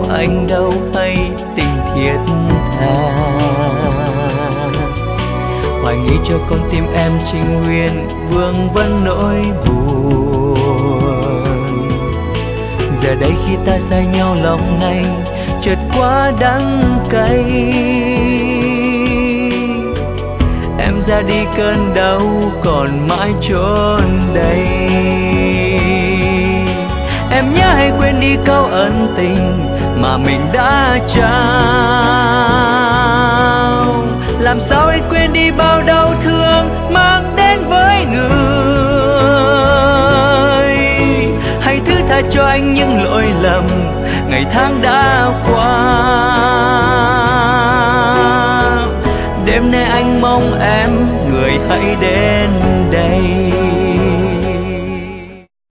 anh đâu hay tình thiết tha. Hoài nghi cho con tim em trinh nguyên vương vấn nỗi buồn. Giờ đây khi ta xa nhau lòng này chợt quá đắng cay. Em ra đi cơn đau còn mãi chốn đây. Em nhớ hay quên đi câu ân tình mà mình đã trao. Làm sao anh quên đi bao đau thương mang đến với người. Hãy thứ tha cho anh những lỗi lầm ngày tháng đã qua. Đêm nay anh mong em người hãy đến